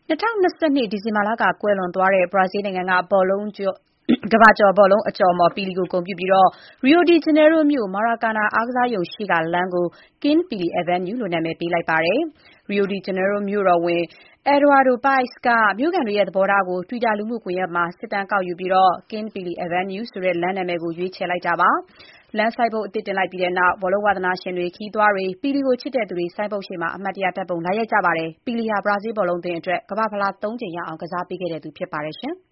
2022 ဒီဇင်ဘာလကကွယ်လွန်သွားတဲ့ ဘရာဇီးနိုင်ငံကကမ္ဘာကျော်ဘောလုံးအကျော်အမော် ပီလီကိုဂုဏ်ပြုပြီး Rio de Janeiro မြို့ Maracana အားကစားရုံရှေ့ကလမ်းကို King Pelé Avenue လို့ နာမည်ပေးလိုက်ပါတယ်။ Rio de Janeiro မြို့တော်ဝန် Eduardo Paes က မြို့ခံတွေရဲ့သဘောထားကို Twitter လူမှုကွန်ရက်မှာ စစ်တမ်းကောက်ယူပြီး King Pelé Avenue ဆိုတဲ့ လမ်းနာမည်ကို ရွေးချယ်လိုက်တာပါ။ လမ်းဆိုင်းဘုတ်အသစ်တင်လိုက်ပြီးနောက် ဘောလုံးဝါသနာရှင်တွေ၊ ခရီးသွားတွေ၊ ပီလီကိုချစ်သူတွေ ဆိုင်းဘုတ်ရှေ့မှာ အမှတ်တရ ဓာတ်ပုံလာရိုက်ကြပါတယ်။ ပီလီဟာ ဘရာဇီးဘောလုံးအသင်းအတွက် ကမ္ဘာ့ဖလား ၃ ကြိမ်ရအောင် ကစားပေးခဲ့သူဖြစ်ပါတယ်။